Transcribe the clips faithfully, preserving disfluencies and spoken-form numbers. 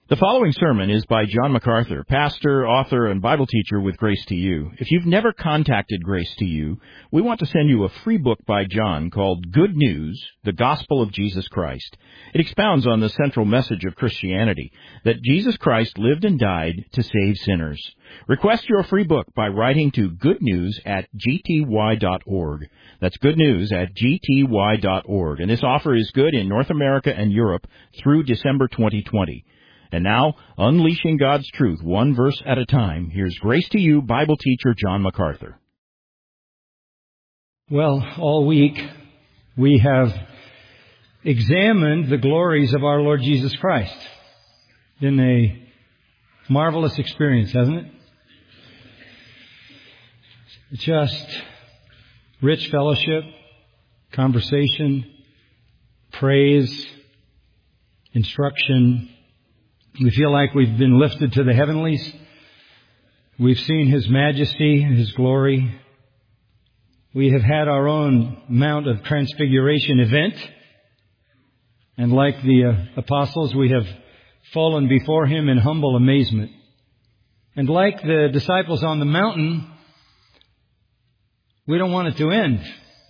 The following sermon is by John MacArthur, pastor, author, and Bible teacher with Grace to You. If you've never contacted Grace to You, we want to send you a free book by John called Good News, the Gospel of Jesus Christ. It expounds on the central message of Christianity, that Jesus Christ lived and died to save sinners. Request your free book by writing to goodnews at g t y dot org. That's goodnews at g t y dot org. And this offer is good in North America and Europe through December twenty twenty. And now, unleashing God's truth one verse at a time, here's Grace to You Bible teacher John MacArthur. Well, all week we have examined the glories of our Lord Jesus Christ. Been a marvelous experience, hasn't it? Just rich fellowship, conversation, praise, instruction. We feel like we've been lifted to the heavenlies. We've seen His majesty, His glory. We have had our own Mount of Transfiguration event. And like the uh, apostles, we have fallen before Him in humble amazement. And like the disciples on the mountain, we don't want it to end.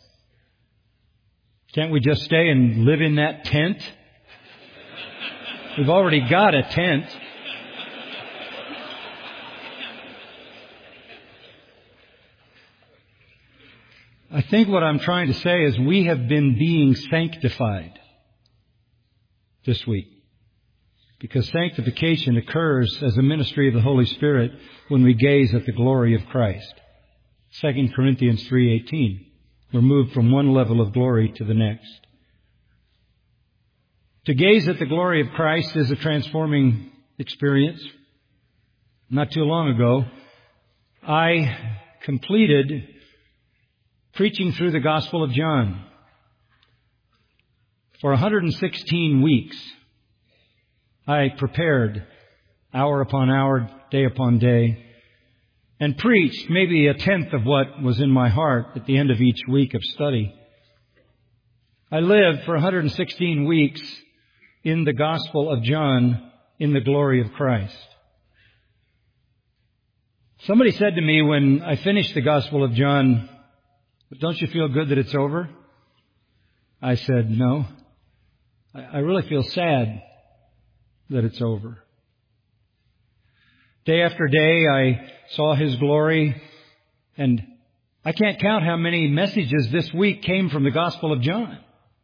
Can't we just stay and live in that tent? We've already got a tent. I think what I'm trying to say is we have been being sanctified this week. Because sanctification occurs as a ministry of the Holy Spirit when we gaze at the glory of Christ. Second Corinthians three eighteen. We're moved from one level of glory to the next. To gaze at the glory of Christ is a transforming experience. Not too long ago, I completed preaching through the Gospel of John for one hundred sixteen weeks. I prepared hour upon hour, day upon day, and preached maybe a tenth of what was in my heart at the end of each week of study. I lived for one hundred sixteen weeks in the Gospel of John, in the glory of Christ. Somebody said to me when I finished the Gospel of John, "Don't you feel good that it's over?" I said, "No. I really feel sad that it's over." Day after day, I saw His glory, and I can't count how many messages this week came from the Gospel of John.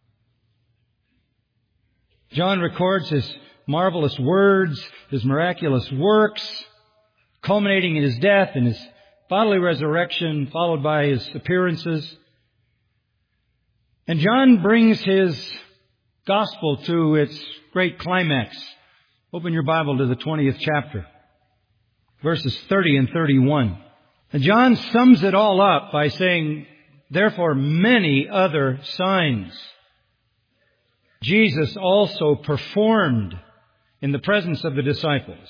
John records His marvelous words, His miraculous works, culminating in His death and His bodily resurrection, followed by His appearances. And John brings his gospel to its great climax. Open your Bible to the twentieth chapter, verses thirty and thirty-one. And John sums it all up by saying, "Therefore many other signs Jesus also performed in the presence of the disciples."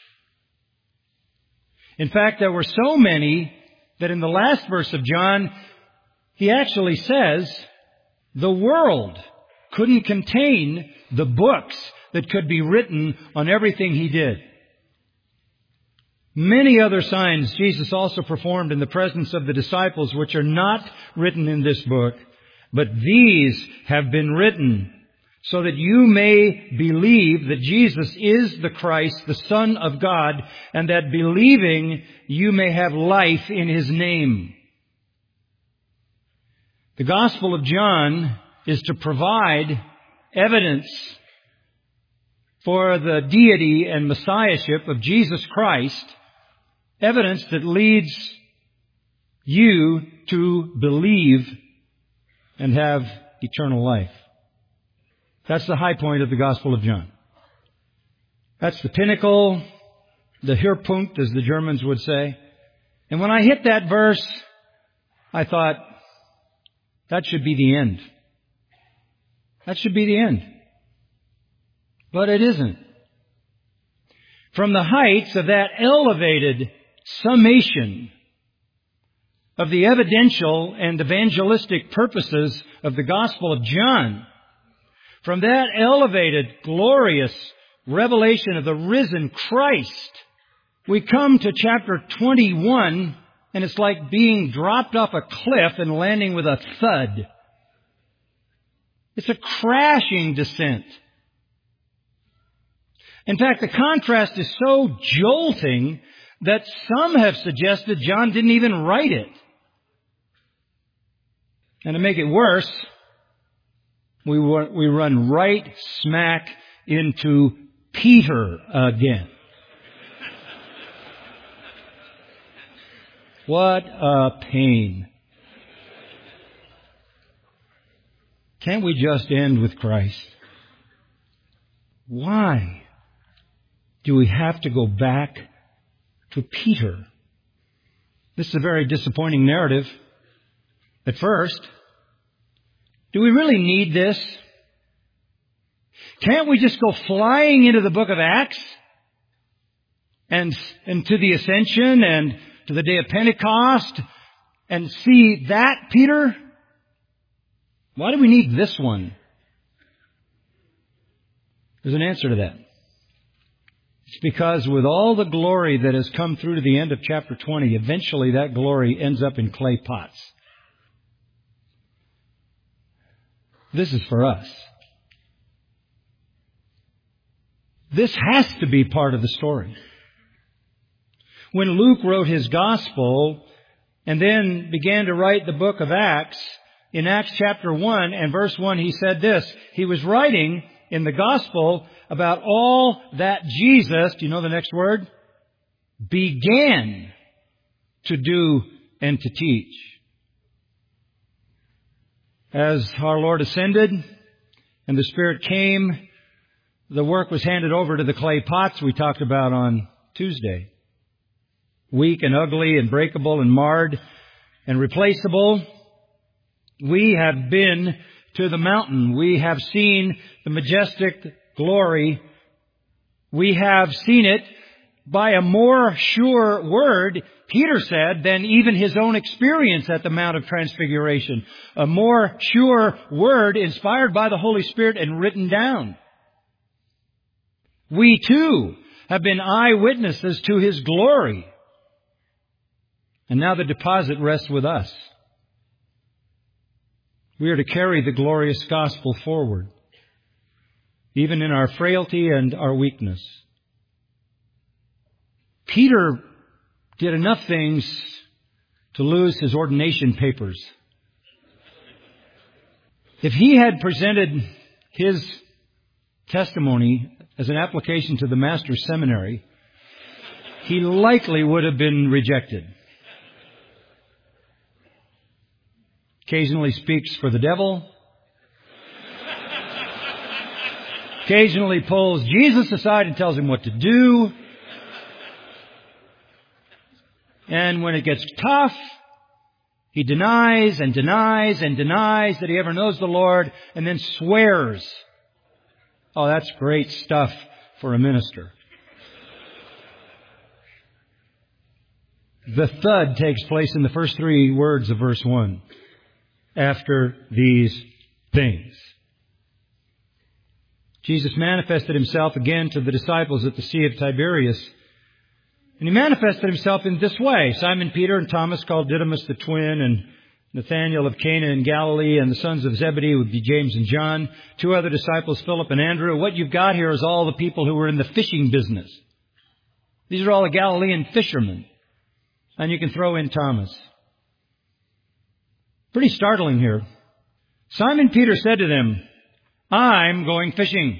In fact, there were so many that in the last verse of John, he actually says the world couldn't contain the books that could be written on everything He did. Many other signs Jesus also performed in the presence of the disciples, which are not written in this book, but these have been written so that you may believe that Jesus is the Christ, the Son of God, and that believing you may have life in His name. The Gospel of John is to provide evidence for the deity and messiahship of Jesus Christ, evidence that leads you to believe and have eternal life. That's the high point of the Gospel of John. That's the pinnacle, the Höhepunkt, as the Germans would say. And when I hit that verse, I thought, that should be the end. That should be the end. But it isn't. From the heights of that elevated summation of the evidential and evangelistic purposes of the Gospel of John, from that elevated, glorious revelation of the risen Christ, we come to chapter twenty-one, and it's like being dropped off a cliff and landing with a thud. It's a crashing descent. In fact, the contrast is so jolting that some have suggested John didn't even write it. And to make it worse, we we run right smack into Peter again. What a pain. Can't we just end with Christ? Why do we have to go back to Peter? This is a very disappointing narrative at first. Do we really need this? Can't we just go flying into the book of Acts and, and to the ascension and to the day of Pentecost and see that Peter? Why do we need this one? There's an answer to that. It's because with all the glory that has come through to the end of chapter twenty, eventually that glory ends up in clay pots. This is for us. This has to be part of the story. When Luke wrote his gospel and then began to write the book of Acts, in Acts chapter one and verse one, he said this. He was writing in the gospel about all that Jesus, do you know the next word? Began to do and to teach. As our Lord ascended and the Spirit came, the work was handed over to the clay pots we talked about on Tuesday. Weak and ugly and breakable and marred and replaceable. We have been to the mountain. We have seen the majestic glory. We have seen it by a more sure word, Peter said, than even his own experience at the Mount of Transfiguration. A more sure word inspired by the Holy Spirit and written down. We too have been eyewitnesses to His glory. And now the deposit rests with us. We are to carry the glorious gospel forward, even in our frailty and our weakness. Peter did enough things to lose his ordination papers. If he had presented his testimony as an application to the master's seminary, he likely would have been rejected. Occasionally speaks for the devil. Occasionally pulls Jesus aside and tells him what to do. And when it gets tough, he denies and denies and denies that he ever knows the Lord and then swears. Oh, that's great stuff for a minister. The thud takes place in the first three words of verse one. After these things. Jesus manifested Himself again to the disciples at the Sea of Tiberias. And He manifested Himself in this way. Simon Peter and Thomas, called Didymus the twin, and Nathanael of Cana in Galilee, and the sons of Zebedee would be James and John. Two other disciples, Philip and Andrew. What you've got here is all the people who were in the fishing business. These are all the Galilean fishermen. And you can throw in Thomas. Pretty startling here. Simon Peter said to them, I'm going fishing.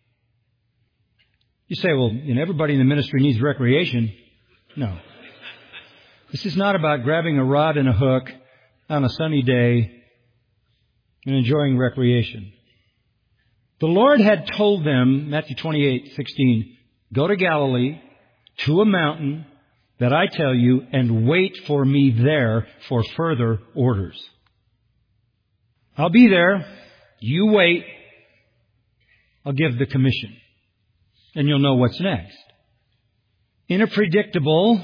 You say, well, you know, everybody in the ministry needs recreation. No. This is not about grabbing a rod and a hook on a sunny day and enjoying recreation. The Lord had told them, Matthew twenty-eight sixteen, go to Galilee, to a mountain that I tell you, and wait for me there for further orders. I'll be there. You wait. I'll give the commission. And you'll know what's next. In a predictable,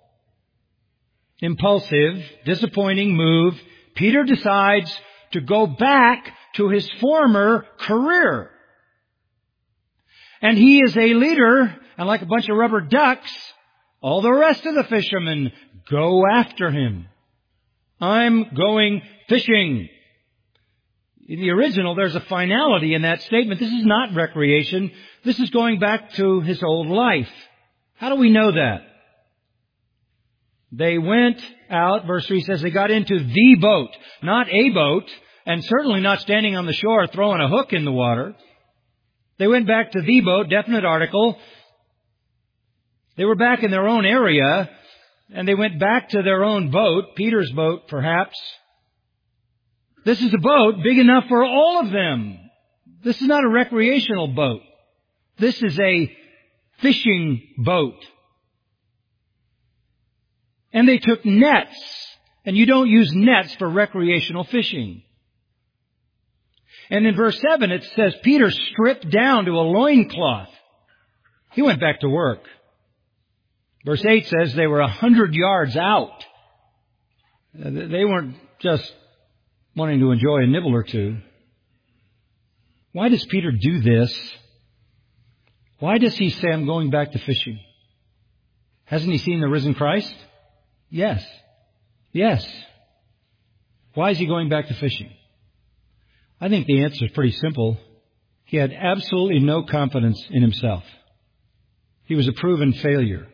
impulsive, disappointing move, Peter decides to go back to his former career. And he is a leader, and like a bunch of rubber ducks, all the rest of the fishermen go after him. I'm going fishing. In the original, there's a finality in that statement. This is not recreation. This is going back to his old life. How do we know that? They went out, verse three says, they got into the boat, not a boat, and certainly not standing on the shore throwing a hook in the water. They went back to the boat, definite article. They were back in their own area, and they went back to their own boat, Peter's boat perhaps. This is a boat big enough for all of them. This is not a recreational boat. This is a fishing boat. And they took nets, and you don't use nets for recreational fishing. And in verse seven it says Peter stripped down to a loincloth. He went back to work. Verse eight says they were a hundred yards out. They weren't just wanting to enjoy a nibble or two. Why does Peter do this? Why does he say, I'm going back to fishing? Hasn't he seen the risen Christ? Yes. Yes. Why is he going back to fishing? I think the answer is pretty simple. He had absolutely no confidence in himself. He was a proven failure.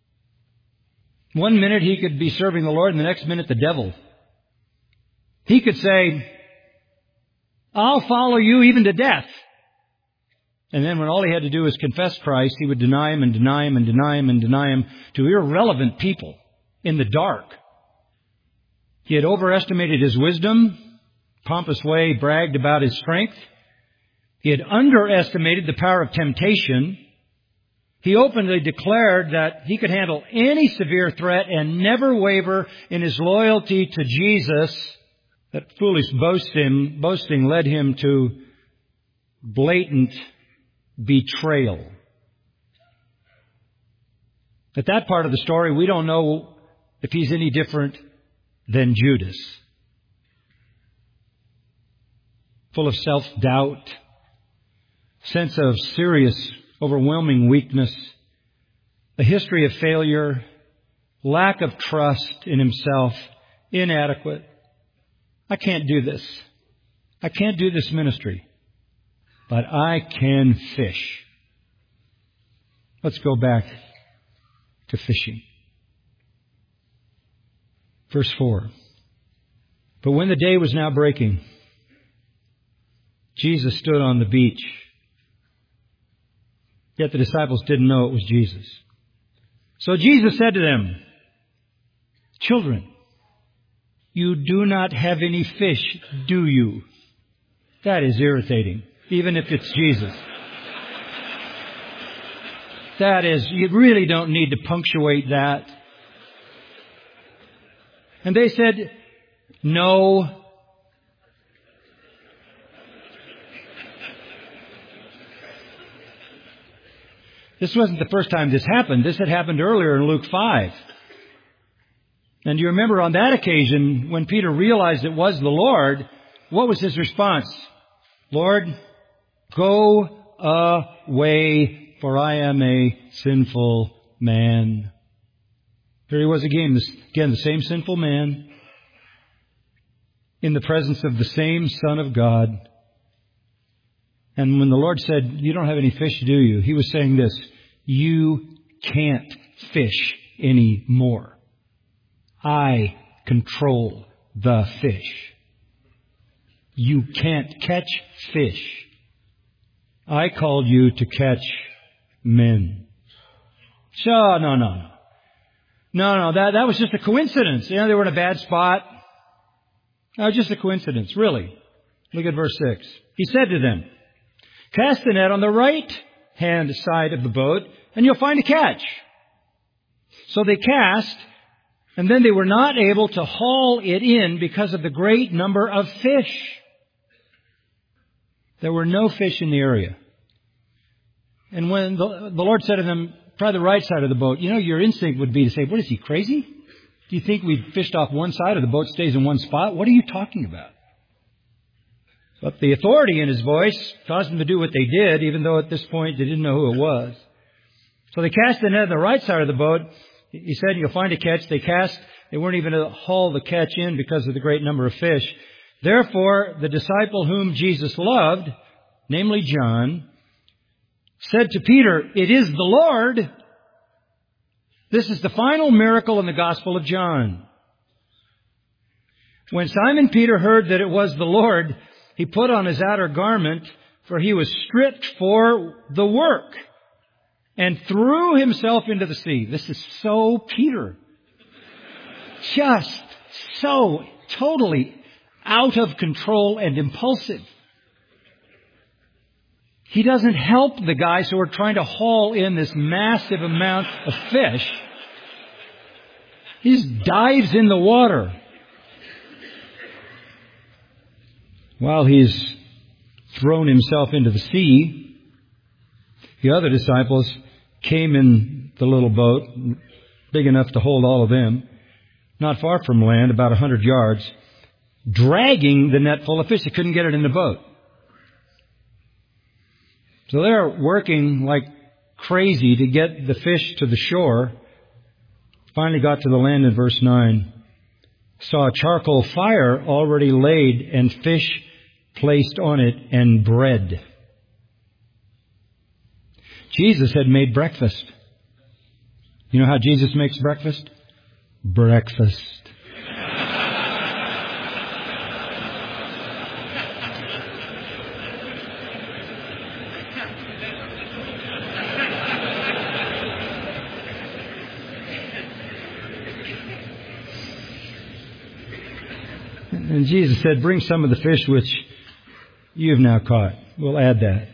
One minute he could be serving the Lord, and the next minute the devil. He could say, I'll follow you even to death. And then when all he had to do was confess Christ, he would deny him and deny him and deny him and deny him to irrelevant people in the dark. He had overestimated his wisdom, pompous way bragged about his strength. He had underestimated the power of temptation. He openly declared that he could handle any severe threat and never waver in his loyalty to Jesus. That foolish boasting, boasting led him to blatant betrayal. At that part of the story, we don't know if he's any different than Judas. Full of self-doubt, sense of serious, overwhelming weakness, a history of failure, lack of trust in himself, inadequate. I can't do this. I can't do this ministry. But I can fish. Let's go back to fishing. Verse four. But when the day was now breaking, Jesus stood on the beach. Yet the disciples didn't know it was Jesus. So Jesus said to them, Children, you do not have any fish, do you? That is irritating, even if it's Jesus. That is, you really don't need to punctuate that. And they said, No. This wasn't the first time this happened. This had happened earlier in Luke five. And you remember on that occasion, when Peter realized it was the Lord, what was his response? Lord, go away, for I am a sinful man. Here he was again, again, the same sinful man, in the presence of the same Son of God. And when the Lord said, you don't have any fish, do you? He was saying this, you can't fish anymore. I control the fish. You can't catch fish. I called you to catch men. So, no, no, no. No, no, that, that was just a coincidence. You know, they were in a bad spot. No, just a coincidence, really. Look at verse six. He said to them, Cast the net on the right hand side of the boat, and you'll find a catch. So they cast, and then they were not able to haul it in because of the great number of fish. There were no fish in the area. And when the, the Lord said to them, try the right side of the boat, you know, your instinct would be to say, what is he, crazy? Do you think we fished off one side or the boat stays in one spot? What are you talking about? But the authority in his voice caused them to do what they did, even though at this point they didn't know who it was. So they cast the net on the right side of the boat. He said, you'll find a catch. They cast. They weren't even able to haul the catch in because of the great number of fish. Therefore, the disciple whom Jesus loved, namely John, said to Peter, it is the Lord. This is the final miracle in the Gospel of John. When Simon Peter heard that it was the Lord, he put on his outer garment, for he was stripped for the work, and threw himself into the sea. This is so Peter. Just so totally out of control and impulsive. He doesn't help the guys who are trying to haul in this massive amount of fish. He just dives in the water. While he's thrown himself into the sea, the other disciples came in the little boat, big enough to hold all of them, not far from land, about a hundred yards, dragging the net full of fish. They couldn't get it in the boat. So they're working like crazy to get the fish to the shore. Finally got to the land in verse nine. Saw a charcoal fire already laid and fish placed on it and bread. Jesus had made breakfast. You know how Jesus makes breakfast? Breakfast. And Jesus said, bring some of the fish which you have now caught. We'll add that.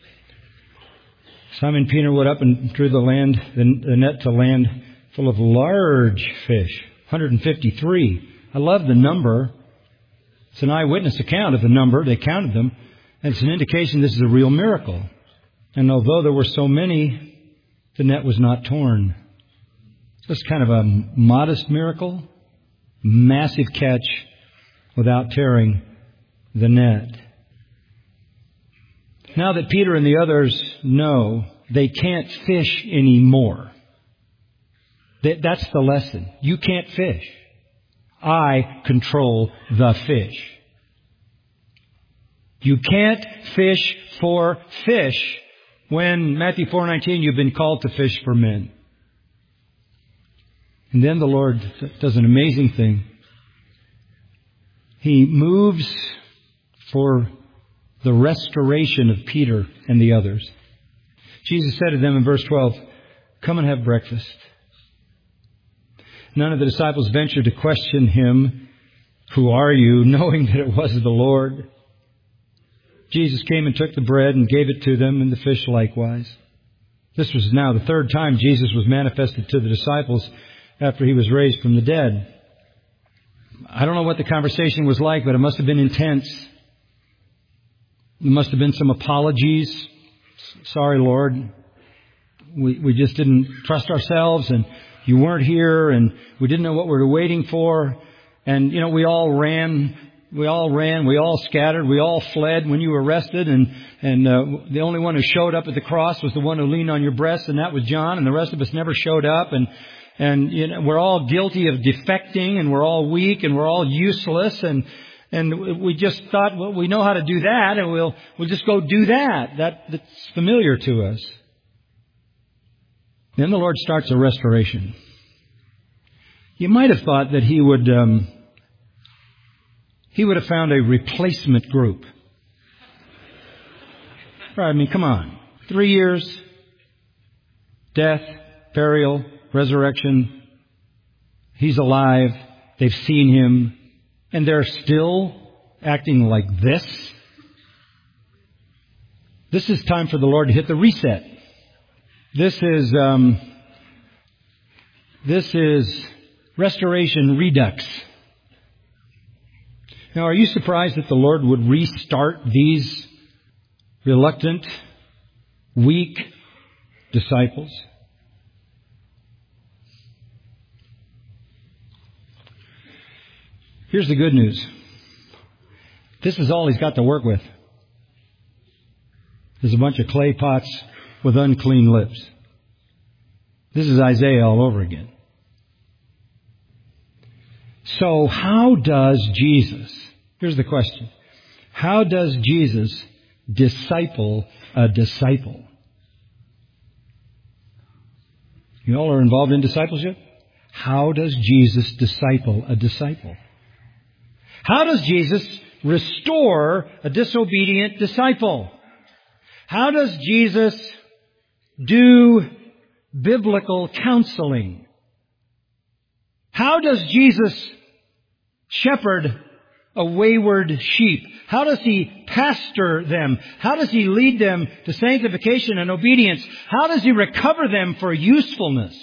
Simon Peter went up and drew the land, the, the net to land full of large fish, one hundred fifty-three. I love the number. It's an eyewitness account of the number. They counted them. And it's an indication this is a real miracle. And although there were so many, the net was not torn. It's kind of a modest miracle. Massive catch without tearing the net. Now that Peter and the others know they can't fish anymore. That's the lesson. You can't fish. I control the fish. You can't fish for fish when, Matthew four nineteen, you've been called to fish for men. And then the Lord does an amazing thing. He moves for the restoration of Peter and the others. Jesus said to them in verse twelve, come and have breakfast. None of the disciples ventured to question him, who are you, knowing that it was the Lord. Jesus came and took the bread and gave it to them, and the fish likewise. This was now the third time Jesus was manifested to the disciples after he was raised from the dead. I don't know what the conversation was like, but it must have been intense. There must have been some apologies. Sorry, Lord. We we just didn't trust ourselves, and you weren't here, and we didn't know what we were waiting for. And, you know, we all ran. We all ran. We all scattered. We all fled when you were arrested. And, and uh, the only one who showed up at the cross was the one who leaned on your breast, and that was John. And the rest of us never showed up. And, and you know, we're all guilty of defecting, and we're all weak, and we're all useless. And And we just thought, well, we know how to do that, and we'll we'll just go do that. That that's familiar to us. Then the Lord starts a restoration. You might have thought that He would um, He would have found a replacement group. Right? I mean, come on, three years, death, burial, resurrection. He's alive. They've seen Him. And they're still acting like this. This is time for the Lord to hit the reset. This is um, this is restoration redux. Now, are you surprised that the Lord would restart these reluctant, weak disciples? Here's the good news. This is all he's got to work with. There's a bunch of clay pots with unclean lips. This is Isaiah all over again. So how does Jesus, here's the question, how does Jesus disciple a disciple? You all are involved in discipleship? How does Jesus disciple a disciple? How does Jesus restore a disobedient disciple? How does Jesus do biblical counseling? How does Jesus shepherd a wayward sheep? How does He pastor them? How does He lead them to sanctification and obedience? How does He recover them for usefulness?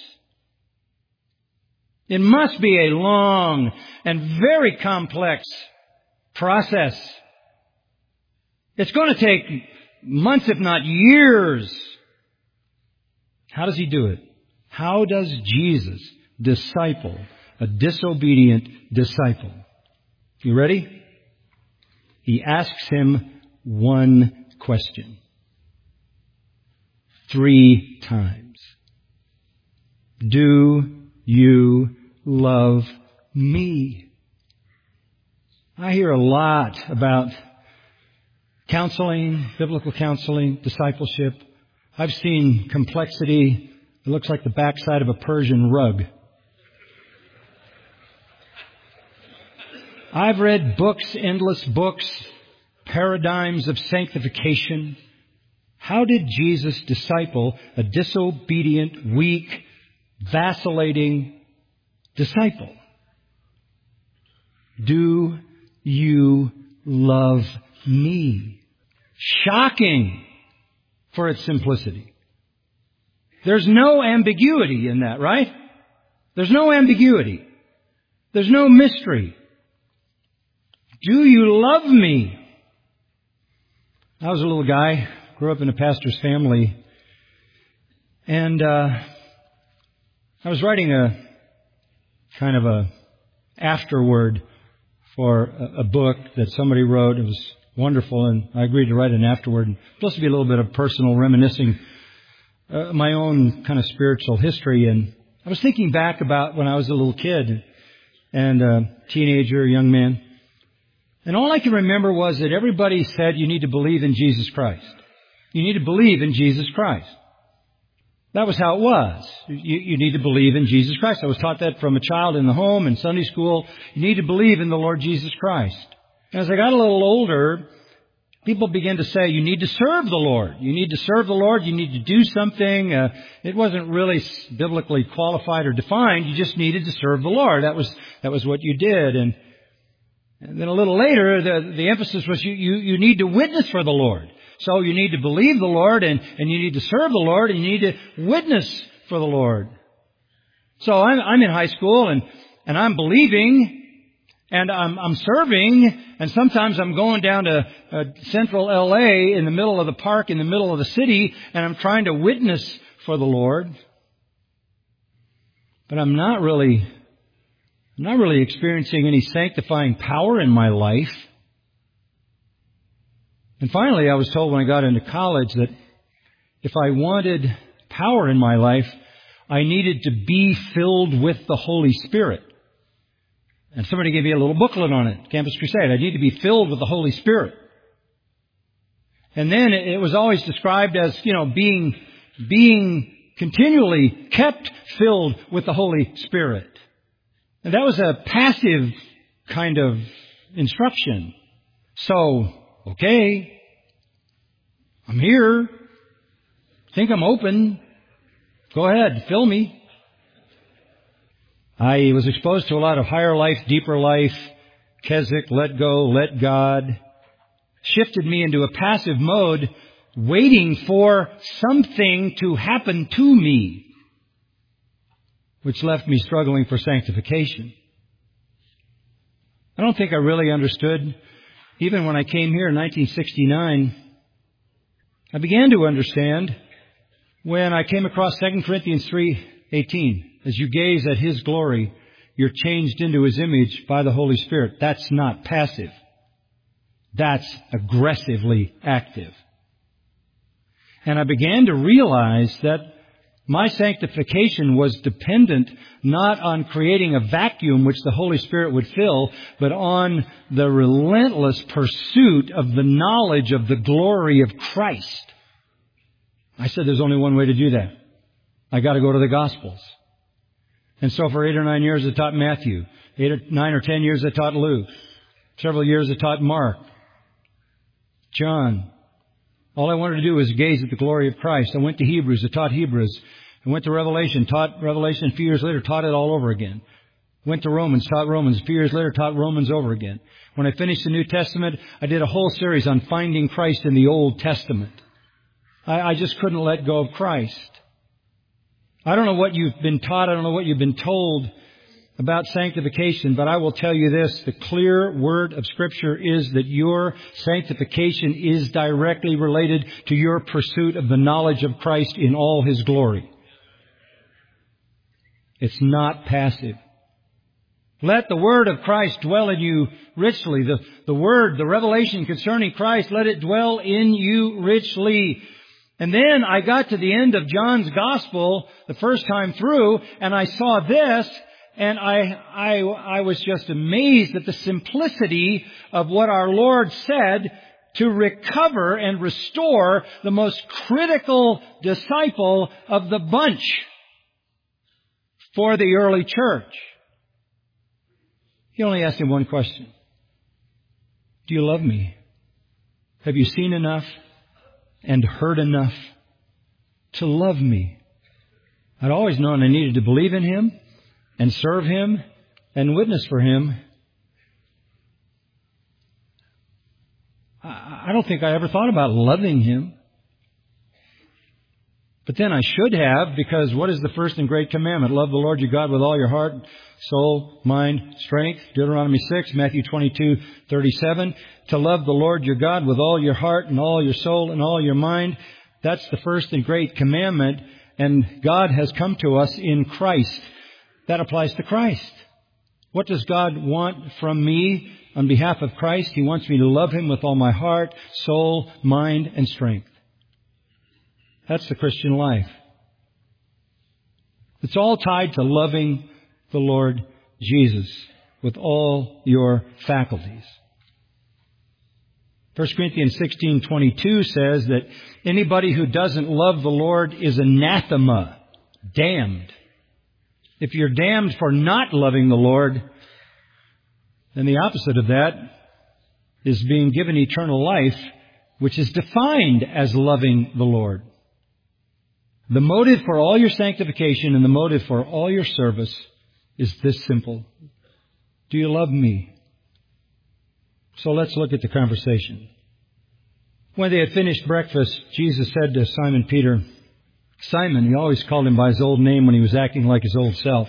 It must be a long and very complex process. It's going to take months, if not years. How does He do it? How does Jesus disciple a disobedient disciple? You ready? He asks him one question. Three times. Do you love me? I hear a lot about counseling, biblical counseling, discipleship. I've seen complexity. It looks like the backside of a Persian rug. I've read books, endless books, paradigms of sanctification. How did Jesus disciple a disobedient, weak, vacillating disciple? Do you love me? Shocking for its simplicity. There's no ambiguity in that, right? There's no ambiguity. There's no mystery. Do you love me? I was a little guy, grew up in a pastor's family, and uh, I was writing a kind of a afterword for a, a book that somebody wrote. It was wonderful, and I agreed to write an afterword. And supposed to be a little bit of personal reminiscing uh, my own kind of spiritual history. And I was thinking back about when I was a little kid and a teenager, young man. And all I can remember was that everybody said you need to believe in Jesus Christ. You need to believe in Jesus Christ. That was how it was. You, you need to believe in Jesus Christ. I was taught that from a child in the home and Sunday school. You need to believe in the Lord Jesus Christ. And as I got a little older, people began to say, you need to serve the Lord. You need to serve the Lord. You need to do something. Uh, it wasn't really biblically qualified or defined. You just needed to serve the Lord. That was that was what you did. And, and then a little later, the, the emphasis was you, you, you need to witness for the Lord. So you need to believe the Lord, and, and you need to serve the Lord, and you need to witness for the Lord. So I'm, I'm in high school, and, and I'm believing, and I'm, I'm serving, and sometimes I'm going down to uh, central L A in the middle of the park, in the middle of the city, and I'm trying to witness for the Lord. But I'm not really, I'm not really experiencing any sanctifying power in my life. And finally, I was told when I got into college that if I wanted power in my life, I needed to be filled with the Holy Spirit. And somebody gave me a little booklet on it, Campus Crusade. I need to be filled with the Holy Spirit. And then it was always described as, you know, being, being continually kept filled with the Holy Spirit. And that was a passive kind of instruction. So, okay, I'm here. Think I'm open. Go ahead, fill me. I was exposed to a lot of higher life, deeper life, Keswick, let go, let God. Shifted me into a passive mode, waiting for something to happen to me, which left me struggling for sanctification. I don't think I really understood. Even when I came here in nineteen sixty-nine, I began to understand when I came across Second Corinthians three eighteen. As you gaze at His glory, you're changed into His image by the Holy Spirit. That's not passive. That's aggressively active. And I began to realize that my sanctification was dependent not on creating a vacuum which the Holy Spirit would fill, but on the relentless pursuit of the knowledge of the glory of Christ. I said there's only one way to do that. I got to go to the Gospels. And so for eight or nine years I taught Matthew. Eight or nine or ten years I taught Luke. Several years I taught Mark. John. All I wanted to do was gaze at the glory of Christ. I went to Hebrews. I taught Hebrews. I went to Revelation. Taught Revelation. A few years later, taught it all over again. Went to Romans. Taught Romans. A few years later, taught Romans over again. When I finished the New Testament, I did a whole series on finding Christ in the Old Testament. I, I just couldn't let go of Christ. I don't know what you've been taught. I don't know what you've been told about sanctification, but I will tell you this. The clear word of Scripture is that your sanctification is directly related to your pursuit of the knowledge of Christ in all His glory. It's not passive. Let the word of Christ dwell in you richly. The, the word, the revelation concerning Christ, let it dwell in you richly. And then I got to the end of John's Gospel the first time through, and I saw this, and I, I, I was just amazed at the simplicity of what our Lord said to recover and restore the most critical disciple of the bunch for the early church. He only asked him one question. Do you love me? Have you seen enough and heard enough to love me? I'd always known I needed to believe in Him and serve Him and witness for Him. I don't think I ever thought about loving Him. But then I should have, because what is the first and great commandment? Love the Lord your God with all your heart, soul, mind, strength. Deuteronomy six, Matthew twenty-two, thirty-seven. To love the Lord your God with all your heart and all your soul and all your mind. That's the first and great commandment. And God has come to us in Christ. That applies to Christ. What does God want from me on behalf of Christ? He wants me to love Him with all my heart, soul, mind, and strength. That's the Christian life. It's all tied to loving the Lord Jesus with all your faculties. First Corinthians sixteen twenty-two says that anybody who doesn't love the Lord is anathema, damned. If you're damned for not loving the Lord, then the opposite of that is being given eternal life, which is defined as loving the Lord. The motive for all your sanctification and the motive for all your service is this simple. Do you love me? So let's look at the conversation. When they had finished breakfast, Jesus said to Simon Peter, Simon, he always called him by his old name when he was acting like his old self.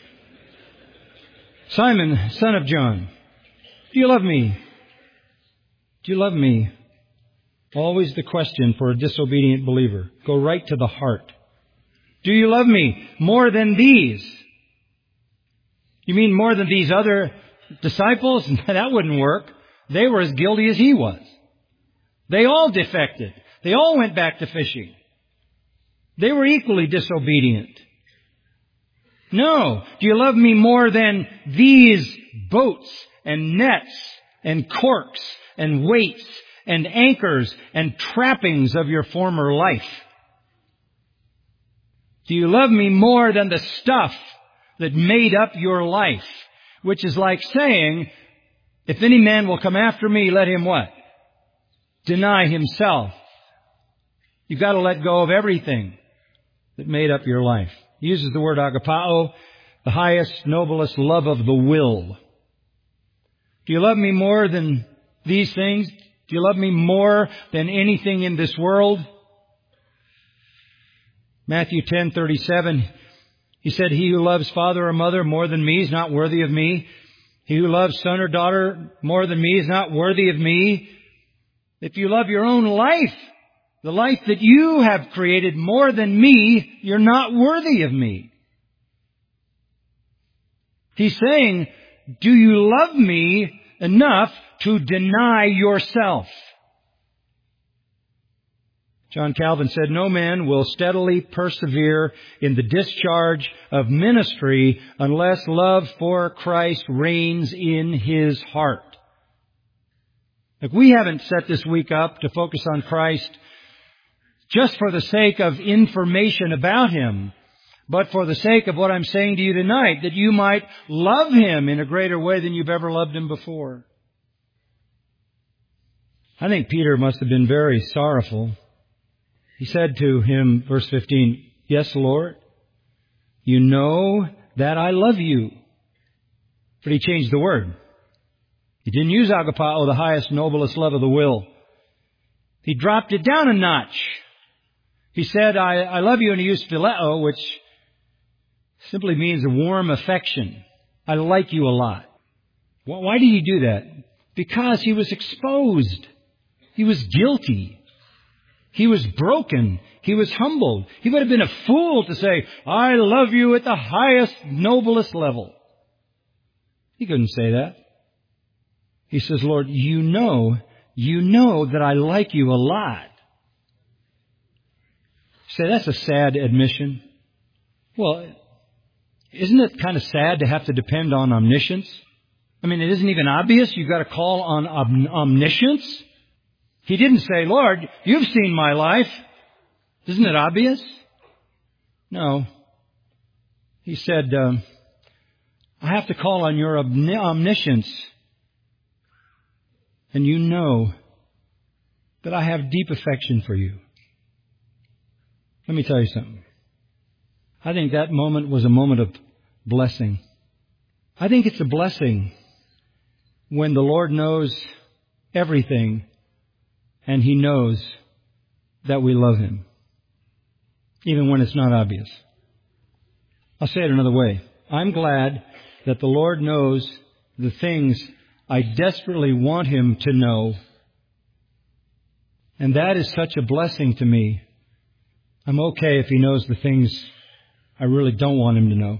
Simon, son of John, do you love me? Do you love me? Always the question for a disobedient believer. Go right to the heart. Do you love me more than these? You mean more than these other disciples? That wouldn't work. They were as guilty as he was. They all defected. They all went back to fishing. They were equally disobedient. No. Do you love me more than these boats and nets and corks and weights and anchors and trappings of your former life? Do you love me more than the stuff that made up your life? Which is like saying, if any man will come after me, let him what? Deny himself. You've got to let go of everything that made up your life. He uses the word agapao, the highest, noblest love of the will. Do you love me more than these things? Do you love me more than anything in this world? Matthew ten thirty-seven, he said, he who loves father or mother more than me is not worthy of me. He who loves son or daughter more than me is not worthy of me. If you love your own life, the life that you have created more than me, you're not worthy of me. He's saying, do you love me enough to deny yourself. John Calvin said, no man will steadily persevere in the discharge of ministry unless love for Christ reigns in his heart. Look, we haven't set this week up to focus on Christ just for the sake of information about Him, but for the sake of what I'm saying to you tonight, that you might love Him in a greater way than you've ever loved Him before. I think Peter must have been very sorrowful. He said to him, verse fifteen, yes, Lord, you know that I love you. But he changed the word. He didn't use agapao, the highest, noblest love of the will. He dropped it down a notch. He said, I, I love you, and he used phileo, which simply means a warm affection. I like you a lot. Why did he do that? Because he was exposed. He was guilty. He was broken. He was humbled. He would have been a fool to say, I love you at the highest, noblest level. He couldn't say that. He says, Lord, you know, you know that I like you a lot. Say, that's a sad admission. Well, isn't it kind of sad to have to depend on omniscience? I mean, it isn't even obvious. You've got to call on om- omniscience. He didn't say, Lord, you've seen my life. Isn't it obvious? No. He said, um, I have to call on your omni- omniscience. And you know that I have deep affection for you. Let me tell you something. I think that moment was a moment of blessing. I think it's a blessing when the Lord knows everything and He knows that we love Him, even when it's not obvious. I'll say it another way. I'm glad that the Lord knows the things I desperately want Him to know. And that is such a blessing to me. I'm okay if He knows the things I really don't want Him to know.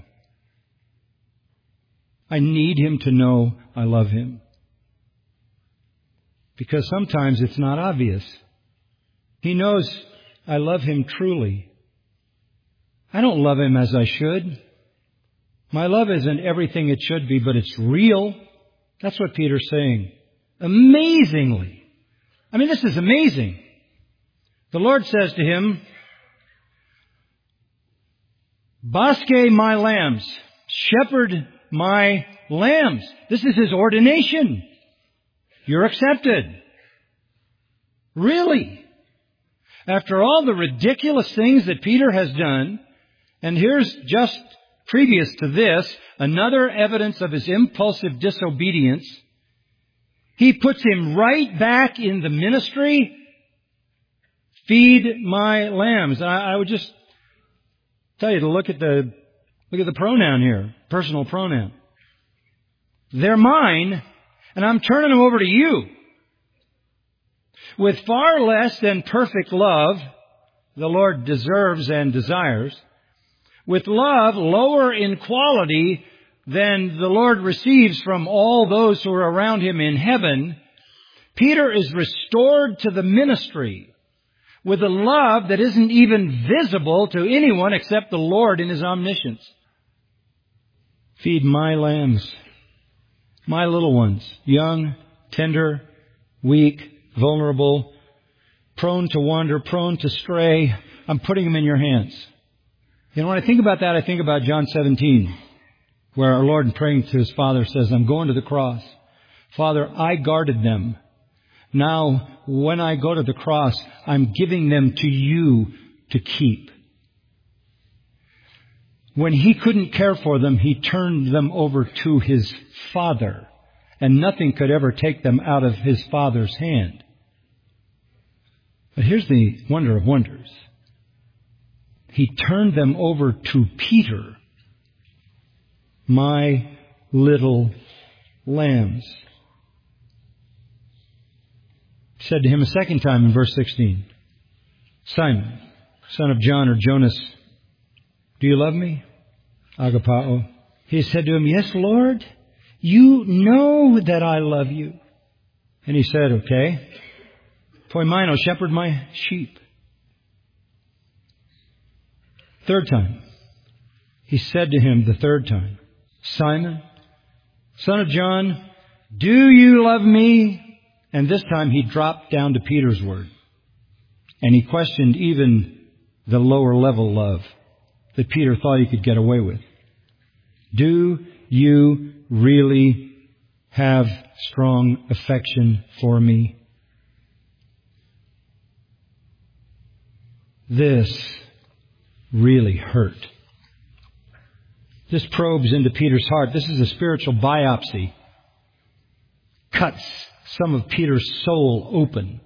I need Him to know I love Him. Because sometimes it's not obvious. He knows I love Him truly. I don't love Him as I should. My love isn't everything it should be, but it's real. That's what Peter's saying. Amazingly. I mean, this is amazing. The Lord says to him, Basque my lambs, shepherd my lambs. This is His ordination. You're accepted. Really? After all the ridiculous things that Peter has done, and here's just previous to this, another evidence of his impulsive disobedience, He puts him right back in the ministry. Feed my lambs. I, I would just tell you to look at the look at the pronoun here, personal pronoun. They're mine, and I'm turning them over to you. With far less than perfect love, the Lord deserves and desires. With love lower in quality than the Lord receives from all those who are around Him in heaven, Peter is restored to the ministry with a love that isn't even visible to anyone except the Lord in His omniscience. Feed my lambs, my little ones, young, tender, weak, vulnerable, prone to wander, prone to stray. I'm putting them in your hands. You know, when I think about that, I think about John seventeen, where our Lord, in praying to His Father, says, I'm going to the cross. Father, I guarded them. Now, when I go to the cross, I'm giving them to you to keep. When He couldn't care for them, He turned them over to His Father, and nothing could ever take them out of His Father's hand. But here's the wonder of wonders. He turned them over to Peter, my little lambs. He said to him a second time in verse sixteen, Simon, son of John or Jonas, do you love me? Agapao. He said to him, yes, Lord, You know that I love you. And he said, okay, poimino, shepherd my sheep. Third time, he said to him the third time, Simon, son of John, do you love me? And this time he dropped down to Peter's word. And he questioned even the lower level love that Peter thought he could get away with. Do you really have strong affection for me? This really hurt. This probes into Peter's heart. This is a spiritual biopsy. Cuts some of Peter's soul open.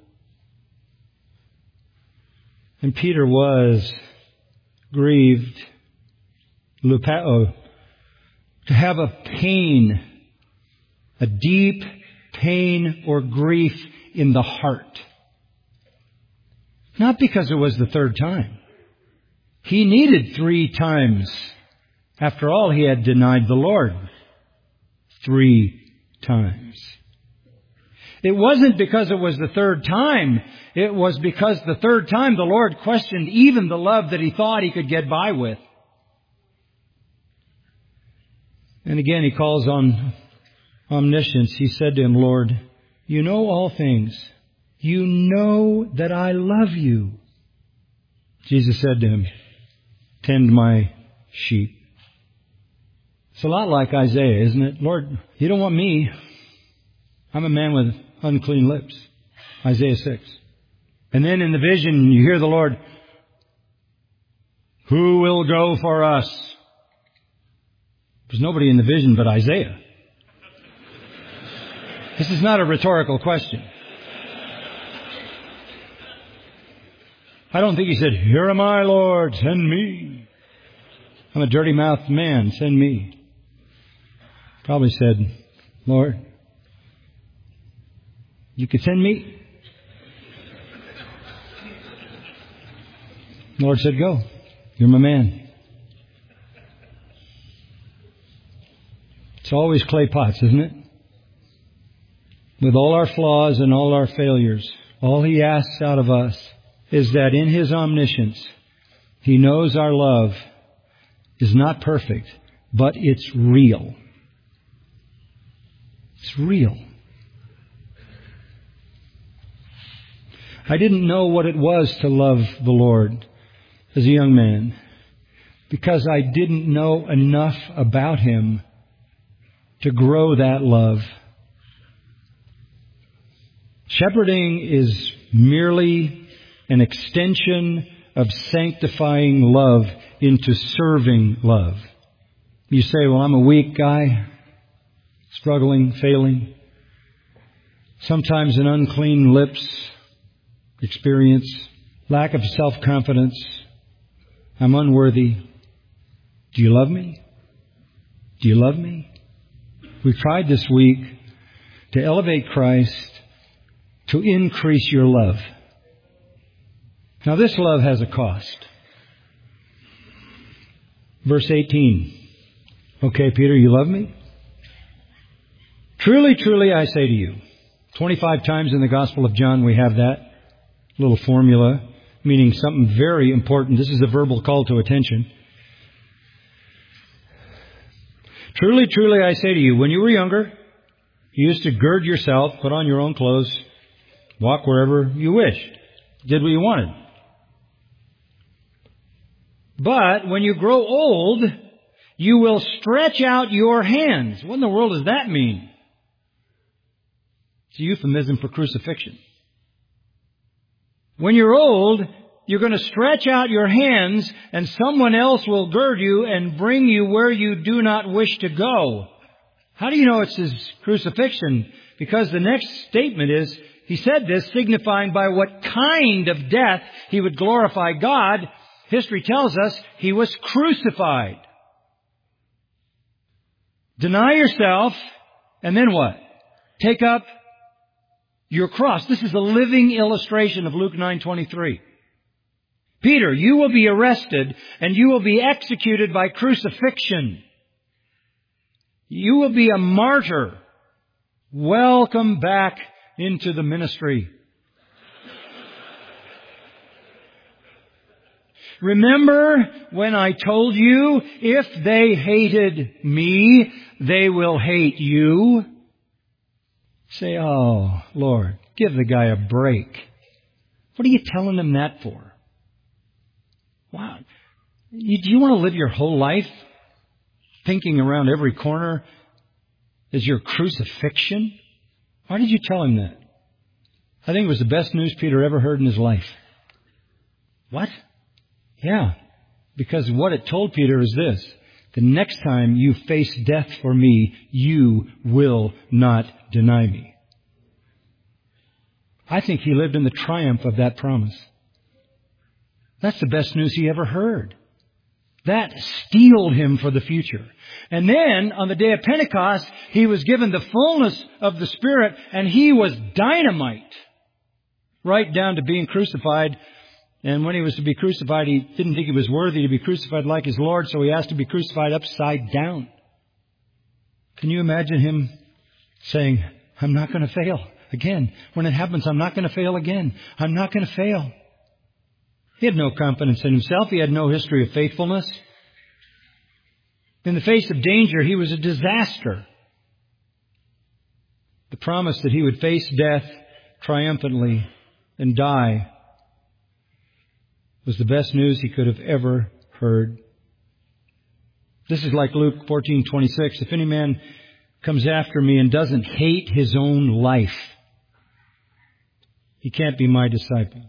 And Peter was grieved, lupao, to have a pain, a deep pain or grief in the heart. Not because it was the third time. He needed three times. After all, he had denied the Lord three times. It wasn't because it was the third time. It was because the third time the Lord questioned even the love that he thought he could get by with. And again, he calls on omniscience. He said to him, Lord, you know all things. You know that I love you. Jesus said to him, tend my sheep. It's a lot like Isaiah, isn't it? Lord, you don't want me. I'm a man with unclean lips. Isaiah six. And then in the vision, you hear the Lord, who will go for us? There's nobody in the vision but Isaiah. This is not a rhetorical question. I don't think he said, here am I, Lord, send me. I'm a dirty-mouthed man, send me. Probably said, Lord, you could send me. The Lord said, go. You're my man. It's always clay pots, isn't it? With all our flaws and all our failures, all He asks out of us is that in His omniscience, He knows our love is not perfect, but it's real. It's real. I didn't know what it was to love the Lord as a young man because I didn't know enough about Him to grow that love. Shepherding is merely an extension of sanctifying love into serving love. You say, well, I'm a weak guy, struggling, failing, sometimes an unclean lips experience, lack of self-confidence. I'm unworthy. Do you love me? Do you love me? We've tried this week to elevate Christ, to increase your love. Now this love has a cost. Verse eighteen. Okay, Peter, you love me? Truly, truly, I say to you. twenty-five times in the Gospel of John we have that little formula, meaning something very important. This is a verbal call to attention. Truly, truly, I say to you, when you were younger, you used to gird yourself, put on your own clothes, walk wherever you wished, did what you wanted. But when you grow old, you will stretch out your hands. What in the world does that mean? It's a euphemism for crucifixion. When you're old, you're going to stretch out your hands and someone else will gird you and bring you where you do not wish to go. How do you know it's His crucifixion? Because the next statement is, He said this signifying by what kind of death He would glorify God. History tells us He was crucified. Deny yourself, and then what? Take up your cross. This is a living illustration of Luke nine twenty-three. Peter, you will be arrested and you will be executed by crucifixion. You will be a martyr. Welcome back into the ministry. Remember when I told you, if they hated me, they will hate you? Say, oh, Lord, give the guy a break. What are you telling him that for? Wow. You, do you want to live your whole life thinking around every corner is your crucifixion? Why did you tell him that? I think it was the best news Peter ever heard in his life. What? Yeah, because what it told Peter is this: the next time you face death for me, you will not deny me. I think he lived in the triumph of that promise. That's the best news he ever heard. That steeled him for the future. And then, on the day of Pentecost, he was given the fullness of the Spirit, and he was dynamite, right down to being crucified. And when he was to be crucified, he didn't think he was worthy to be crucified like his Lord, so he asked to be crucified upside down. Can you imagine him saying, I'm not going to fail again. When it happens, I'm not going to fail again. I'm not going to fail. He had no confidence in himself. He had no history of faithfulness. In the face of danger, he was a disaster. The promise that he would face death triumphantly and die was the best news he could have ever heard. This is like Luke fourteen twenty-six. If any man comes after me and doesn't hate his own life, he can't be my disciple.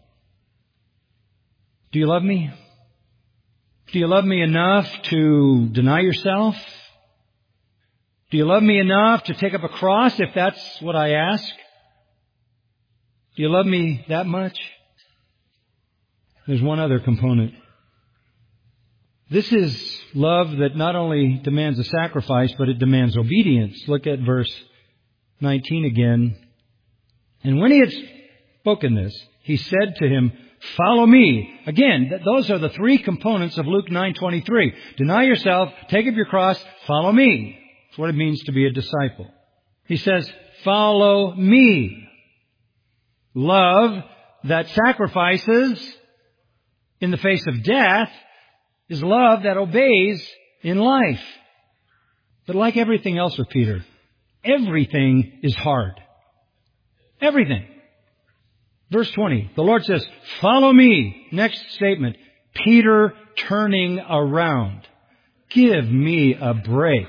Do you love me? Do you love me enough to deny yourself? Do you love me enough to take up a cross if that's what I ask? Do you love me that much? There's one other component. This is love that not only demands a sacrifice, but it demands obedience. Look at verse nineteen again. And when he had spoken this, he said to him, follow me. Again, th- those are the three components of Luke nine twenty-three. Deny yourself, take up your cross, follow me. That's what it means to be a disciple. He says, follow me. Love that sacrifices in the face of death is love that obeys in life. But like everything else with Peter, everything is hard. Everything. Verse twenty, the Lord says, follow me. Next statement, Peter turning around. Give me a break.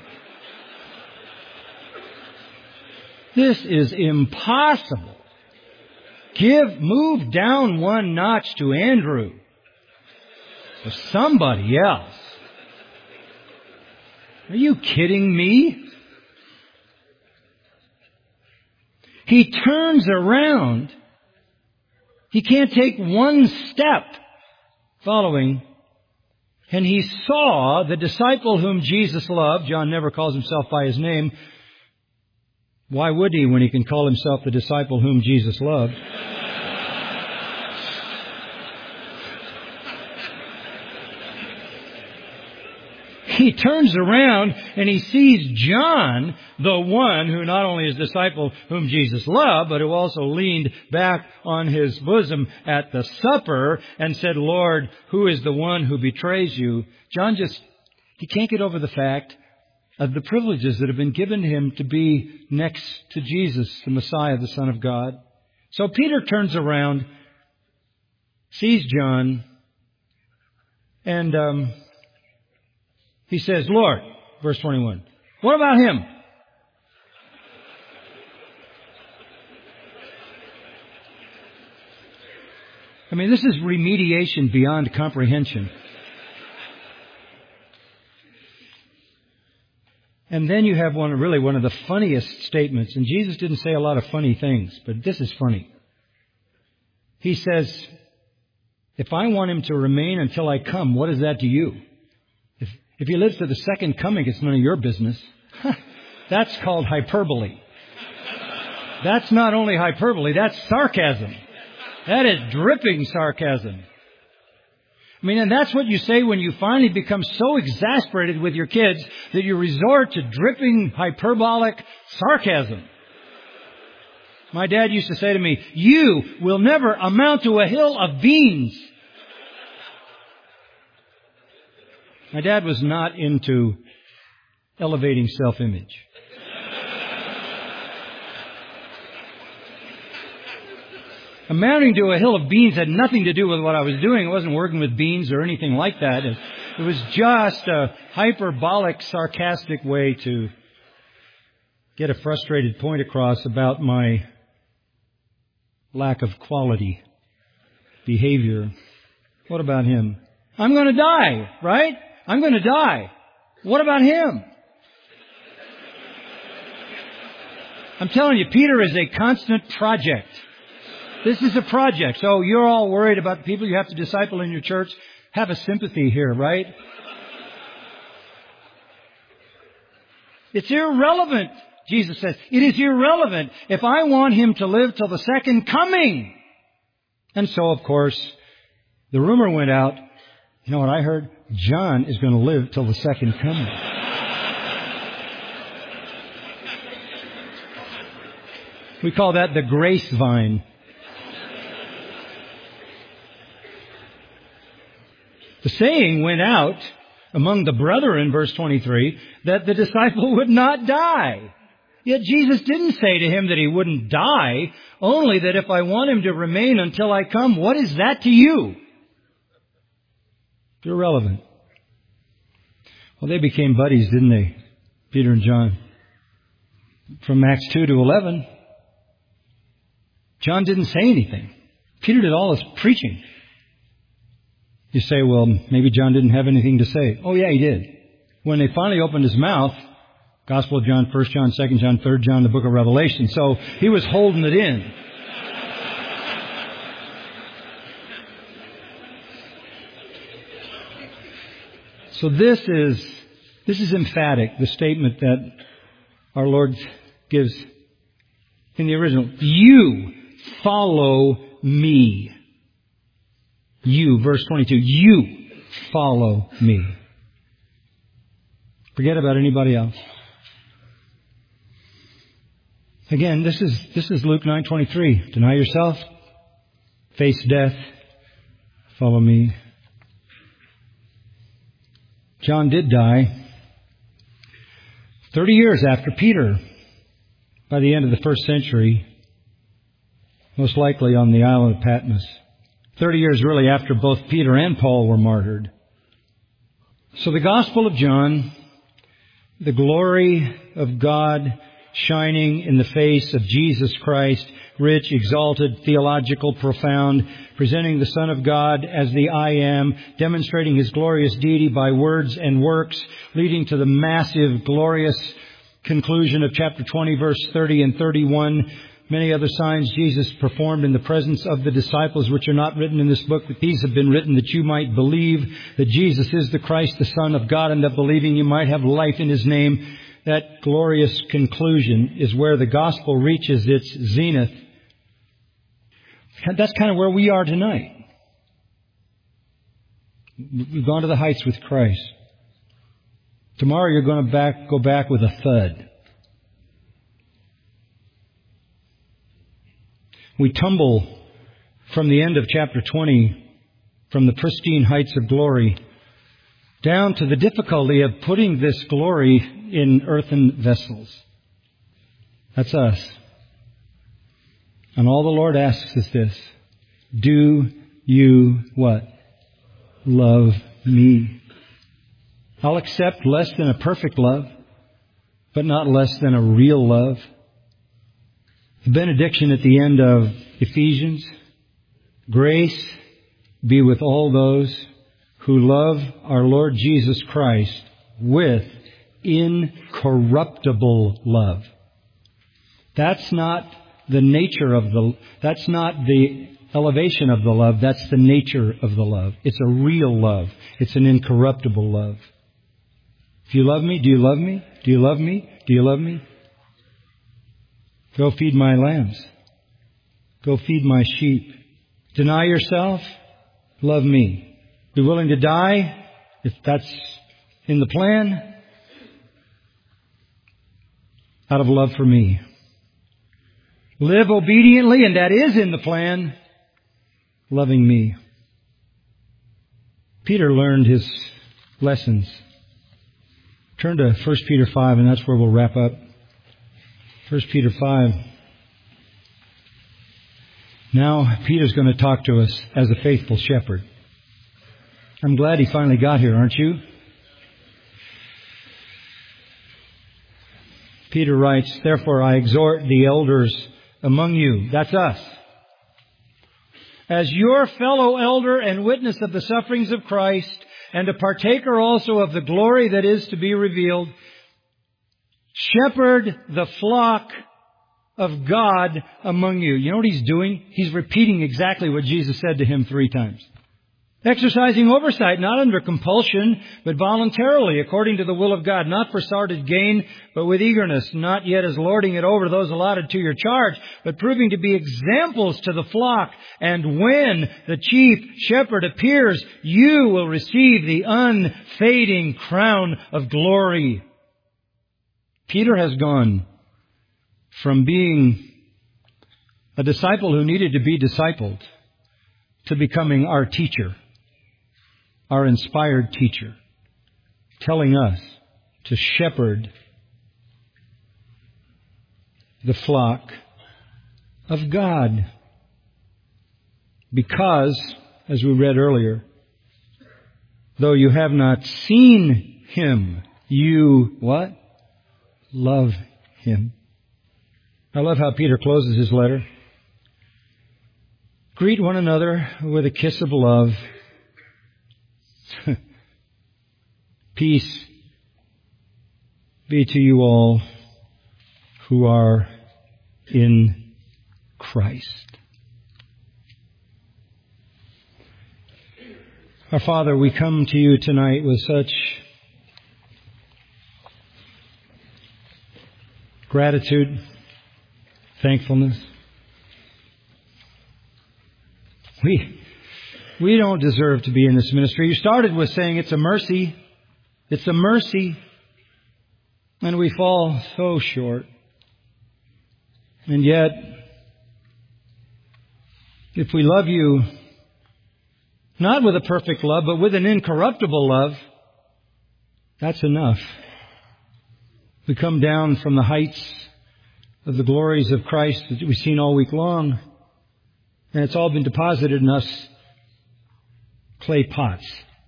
This is impossible. Give, move down one notch to Andrew. Or somebody else. Are you kidding me? He turns around. He can't take one step following. And he saw the disciple whom Jesus loved. John never calls himself by his name. Why would he when he can call himself the disciple whom Jesus loved? He turns around and he sees John, the one who not only is disciple whom Jesus loved, but who also leaned back on his bosom at the supper and said, Lord, who is the one who betrays you? John just, he can't get over the fact of the privileges that have been given to him to be next to Jesus, the Messiah, the Son of God. So Peter turns around, sees John, and um, he says, Lord, verse twenty-one, what about him? I mean, this is remediation beyond comprehension. And then you have one, really one of the funniest statements. And Jesus didn't say a lot of funny things, but this is funny. He says, if I want him to remain until I come, what is that to you? If, if he lives to the second coming, it's none of your business. That's called hyperbole. That's not only hyperbole, that's sarcasm. That is dripping sarcasm. I mean, and that's what you say when you finally become so exasperated with your kids that you resort to dripping hyperbolic sarcasm. My dad used to say to me, "You will never amount to a hill of beans." My dad was not into elevating self-image. Amounting to a hill of beans had nothing to do with what I was doing. I wasn't working with beans or anything like that. It, it was just a hyperbolic, sarcastic way to get a frustrated point across about my lack of quality behavior. What about him? I'm going to die, right? I'm going to die. What about him? I'm telling you, Peter is a constant project. This is a project. So you're all worried about the people you have to disciple in your church. Have a sympathy here, right? It's irrelevant, Jesus says. It is irrelevant if I want him to live till the second coming. And so, of course, the rumor went out. You know what I heard? John is going to live till the second coming. We call that the grace vine. The saying went out among the brethren, verse twenty-three, that the disciple would not die. Yet Jesus didn't say to him that he wouldn't die, only that if I want him to remain until I come, what is that to you? It's irrelevant. Well, they became buddies, didn't they? Peter and John. From Acts two to eleven, John didn't say anything. Peter did all his preaching. You say, well, maybe John didn't have anything to say. Oh, yeah, he did. When they finally opened his mouth, Gospel of John, First John, Second John, Third John, the book of Revelation. So he was holding it in. So this is, this is emphatic, the statement that our Lord gives in the original. You follow me. You, verse twenty-two, you follow me. Forget about anybody else. Again, this is this is Luke nine twenty-three. Deny yourself, face death, follow me. John did die thirty years after Peter, by the end of the first century, most likely on the island of Patmos. Thirty years really after both Peter and Paul were martyred. So the Gospel of John, the glory of God shining in the face of Jesus Christ, rich, exalted, theological, profound, presenting the Son of God as the I Am, demonstrating His glorious deity by words and works, leading to the massive, glorious conclusion of chapter twenty, verse thirty and thirty-one. Many other signs Jesus performed in the presence of the disciples, which are not written in this book, but these have been written that you might believe that Jesus is the Christ, the Son of God, and that believing you might have life in His name. That glorious conclusion is where the gospel reaches its zenith. That's kind of where we are tonight. We've gone to the heights with Christ. Tomorrow you're going to back, go back with a thud. We tumble from the end of chapter twenty, from the pristine heights of glory, down to the difficulty of putting this glory in earthen vessels. That's us. And all the Lord asks is this: do you what? Love me. I'll accept less than a perfect love, but not less than a real love. The benediction at the end of Ephesians: grace be with all those who love our Lord Jesus Christ with incorruptible love. That's not the nature of the, that's not the elevation of the love. That's the nature of the love. It's a real love. It's an incorruptible love. If you love me, do you love me? Do you love me? Do you love me? Go feed my lambs. Go feed my sheep. Deny yourself. Love me. Be willing to die, if that's in the plan, out of love for me. Live obediently, and that is in the plan, loving me. Peter learned his lessons. Turn to First Peter five, and that's where we'll wrap up. First Peter five. Now, Peter's going to talk to us as a faithful shepherd. I'm glad he finally got here, aren't you? Peter writes, "Therefore I exhort the elders among you," that's us, "as your fellow elder and witness of the sufferings of Christ, and a partaker also of the glory that is to be revealed, shepherd the flock of God among you." You know what he's doing? He's repeating exactly what Jesus said to him three times. "Exercising oversight, not under compulsion, but voluntarily, according to the will of God, not for sordid gain, but with eagerness, not yet as lording it over those allotted to your charge, but proving to be examples to the flock. And when the chief shepherd appears, you will receive the unfading crown of glory." Peter has gone from being a disciple who needed to be discipled to becoming our teacher, our inspired teacher, telling us to shepherd the flock of God. Because, as we read earlier, though you have not seen Him, you, what? Love Him. I love how Peter closes his letter. "Greet one another with a kiss of love. Peace be to you all who are in Christ." Our Father, we come to you tonight with such gratitude, thankfulness. We, we don't deserve to be in this ministry. You started with saying it's a mercy. It's a mercy. And we fall so short. And yet, if we love you, not with a perfect love, but with an incorruptible love, that's enough. We come down from the heights of the glories of Christ that we've seen all week long, and it's all been deposited in us clay pots.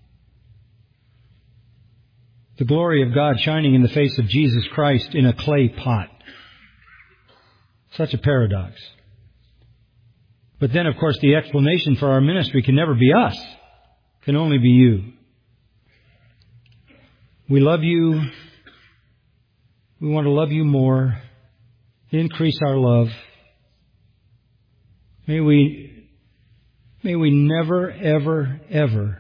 The glory of God shining in the face of Jesus Christ in a clay pot. Such a paradox. But then, of course, the explanation for our ministry can never be us. It can only be you. We love you. We want to love you more. Increase our love. May we, may we never, ever, ever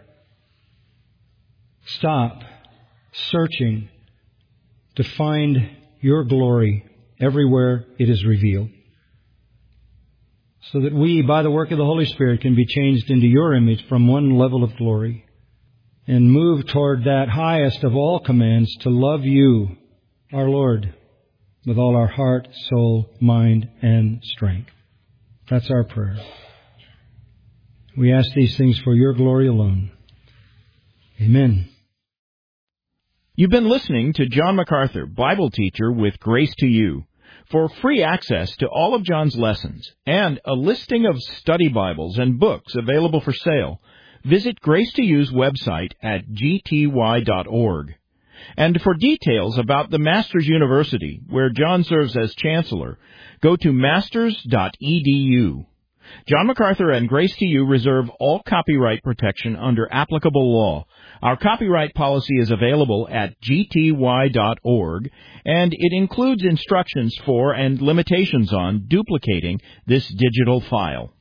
stop searching to find your glory everywhere it is revealed, so that we, by the work of the Holy Spirit, can be changed into your image from one level of glory and move toward that highest of all commands, to love you, our Lord, with all our heart, soul, mind, and strength. That's our prayer. We ask these things for your glory alone. Amen. You've been listening to John MacArthur, Bible teacher with Grace to You. For free access to all of John's lessons and a listing of study Bibles and books available for sale, visit Grace to You's website at g t y dot org. And for details about the Masters University, where John serves as chancellor, go to masters dot e d u. John MacArthur and Grace to You reserve all copyright protection under applicable law. Our copyright policy is available at g t y dot org, and it includes instructions for and limitations on duplicating this digital file.